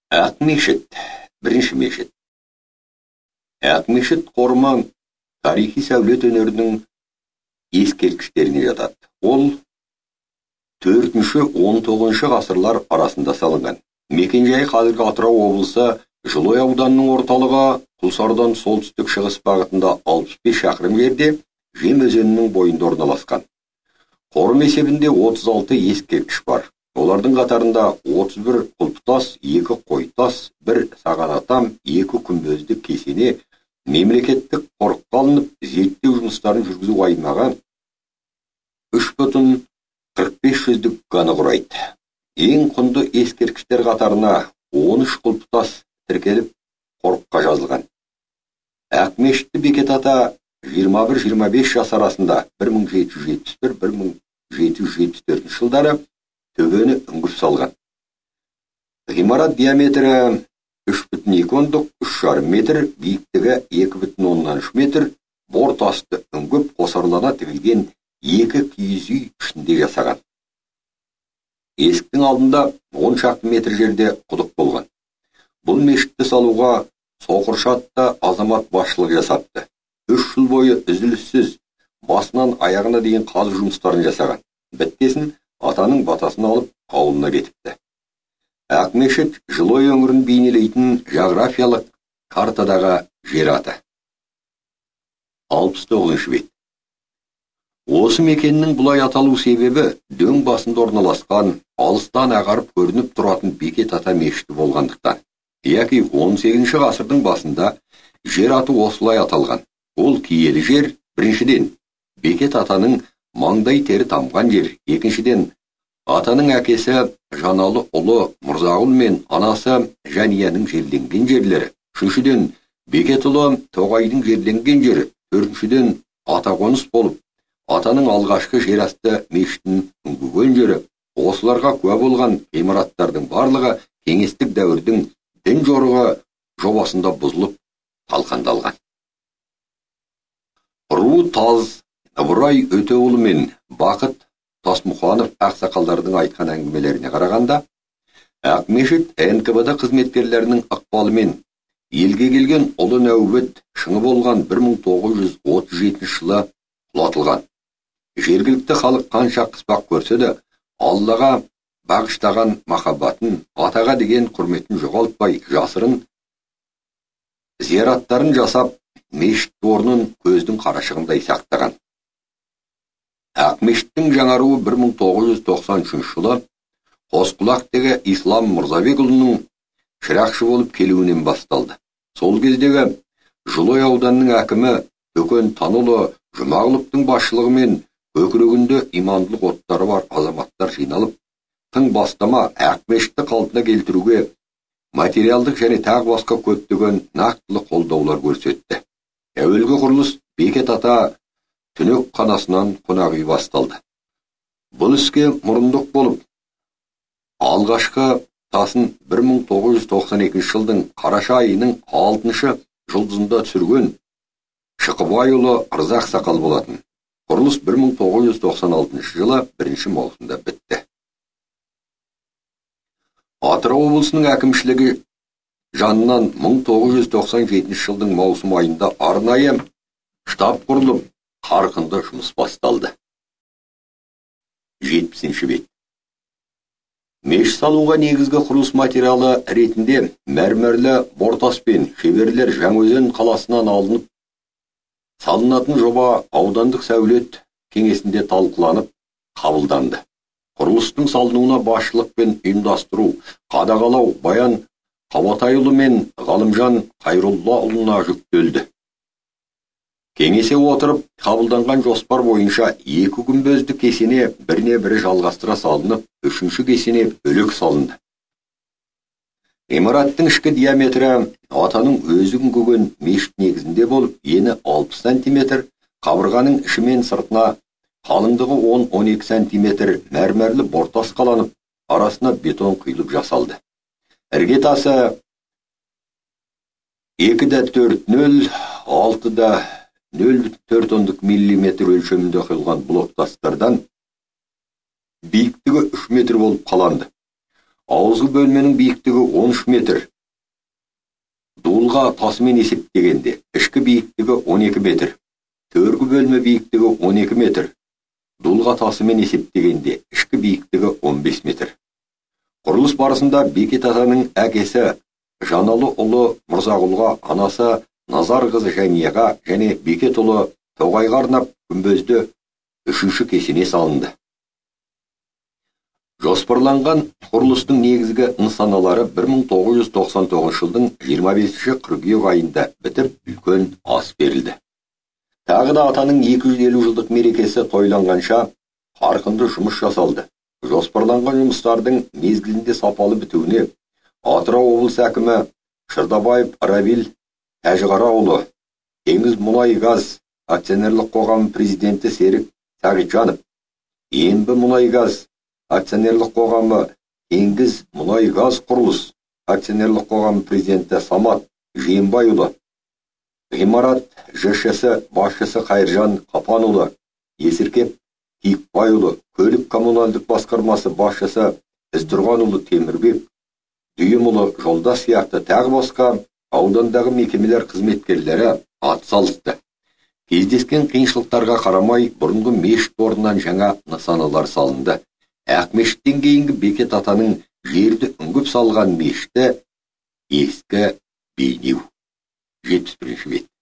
Ақмешіт, бірінші мешіт. Ақмешіт қорымы тарихи сәулет өнерінің ескерткіштеріне жатады. Ол 4-19 ғасырлар арасында салынған. Мекенжайы қазіргі Атырау облысы Жылой ауданының орталығы, Құлсардан солтүстік шығыс бағытында 65 шақырым жерде Жем өзенінің бойында орналасқан. Қорым есебінде 36 ескерткіш бар. Олардың қатарында 31 құлпытас, 2 қойтас, 1 сағанатам, 2 күмбезді кесене, мемлекеттік қорыққа алынып, зерттеу жұмыстарын жүргізу аймағы 3,45 жүздік ғана құрайды. Ең құнды ескерткіштер қатарына 13 құлпытас тіркеліп, қорыққа жазылған. Ақмешітті Бекет ата 21-25 жас арасында 1771-1774 жылдары төбені үңгіп салған. Ғимарат диаметрі 3,2-3,5 метр, биіктігі 2,3 метр, бор тасты үңгіп қосарлана тігілген 2 киіз үй ішінде жасаған. Есіктің алдында 10 шақты метр жерде құдық болған. Бұл мешітті салуға Соқыршы атты азамат басшылық жасапты. 3 жыл бойы үзіліссіз басынан аяғына дейін қазу жұмыстарын жасаған. Біткесін атаның батасын алып ауылына кетіпті. Ақмешіт Жылой өңірін бейнелейтін жағрафиялық картадағы жер аты. 69 бет. Осы мекеннің бұлай аталу себебі дөң басында орналасқан, алыстан ағарып көрініп тұратын Бекет ата мешіті болғандықтан. Яки 18 ғасырдың басында жер аты осылай аталған. Ол киелі жер, біріншіден, Бекет атаның маңдай тері тамған жер, екіншіден, атаның әкесі Жаналы ұлы Мұрзағұл мен анасы Жәнияның жерленген жерлері, үшіншіден, Бекет ұлы Тоғайдың жерленген жері, төртіншіден, атақоныс болып, атаның алғашқы жерасты мешітін үңгіген жері. Осыларға куә болған ғимараттардың барлығы кеңестік дәуірдің дін жорығы жобасында бұзылып талқандалған. Ру Таз Ыбырай Өтеұлы мен Бақыт Тасмұханов ақсақалдардың айтқан әңгімелеріне қарағанда, Ақмешіт НКВД қызметкерлерінің ықпалымен елге келген ұлы нәубет шыңы болған 1937 жылы құлатылған. Жергілікті халық қанша қыспақ көрсе де, Аллаға бағыштаған махаббатын, атаға деген құрметін жоғалтпай, жасырын зияраттарын жасап, мешіт орнын көздің қарашығындай сақтаған. Ақмешіттің жаңаруы 1993 жылы Қосқұлақтегі Ислам Мұрзабекұлының шырақшы болып келуінен басталды. Сол кездегі Жылой ауданының әкімі Төкен Танұлы Жұмағұловтың басшылығымен көкірегінде имандылық оттары бар азаматтар жиналып, тың бастама Ақмешітті қалпына келтіруге материалдық және тағы басқа көптеген нақтылы қолдаулар көрсетті. Әуелгі құрылыс Бекет ата түнек қанасынан қонақ үй басталды. Бұл іске мұрындық болып, алғашқы тасын 1992 жылдың қараша айының 6 жұлдызында түсірген Шықыбайұлы Ырзақ Сақал болатын. Құрылыс 1996 жылы 1 маусымда бітті. Атырау облысының әкімшілігі жанынан 1997 жылдың маусым айында арнайы штаб құрылып, қарқынды жұмыс басталды. 70 бет. Мешіт салуға негізгі құрылыс материалы ретінде мәрмәрлі бортас пен шеберлер Жаңаөзен қаласынан алынып, салынатын жоба аудандық сәулет кеңесінде талқыланып, қабылданды. Құрылыстың салынуына басшылық пен ұйымдастыру, қадағалау Баян Қабатайұлы мен Ғалымжан Қайроллаұлына жүктелді. Кеңесе отырып, қабылданған жоспар бойынша 2 күмбезді кесене біріне бірі жалғастыра салынып, 3-ші кесене бөлек салынды. Ғимараттың ішкі диаметрі атаның өзі күнгіген мешіт негізінде болып, ені 60 см, қабырғаның іші мен сыртына қалыңдығы 10-12 см мәрмәрлі бортас қаланып, арасына бетон құйылып жасалды. Іргетасы 2,4-0, 6,0,4 мм өлшемінде құйылған блоктастардан биіктігі 3 метр болып қаланды. Ауызғы бөлменің биіктігі 13 метр. Дулға тасымен есептегенде ішкі биіктігі 12 метр. Төргі бөлме биіктігі 12 метр. Дулға тасымен есептегенде ішкі биіктігі 15 метр. Құрылыс барысында Бекет атаның әкесі Жаналы ұлы Мырзағұлға, анасы Назар қызы Жәнияға және Бекет ұлы Тоғайға арнап күмбезді 3-ші кесене салынды. Жоспарланған құрылыстың негізгі нысаналары 1999 жылдың 25-ші қыркүйек айында бітіп, үлкен ас берілді. Тағы да атаның 250 жылдық мерекесі тойланғанша қарқынды жұмыс жасалды. Жоспарланған жұмыстардың мезгілінде сапалы бітуіне Атырау облысы әкімі Шырдабаев Равиль Тәжіғараұлы, Теңіз мұнай газ акционерлік қоғамы президенті Серік Сағитжанов, Ембі мұнай газ акционерлік қоғамы Теңіз мұнай газ құрылыс акционерлік қоғамы президенті Самат Жиенбайұлы, ғимарат ЖШ-сі басшысы Қайыржан Қапанұлы, Есіркеп Киікбайұлы, көлік коммуналдық басқармасы басшысы Іздұрғанұлы Темірбек, Дүйімұлы Жолдас сияқты тағы басқа аудандағы мекемелер қызметкерлері атсалысты. Кездескен қиыншылықтарға қарамай, бұрынғы мешіт орнынан жаңа нысаналар салынды. Ақмешіттен кейінгі Бекет атаның жерді үңгіп салған мешіті ескі бейнеу. 71-ші бет.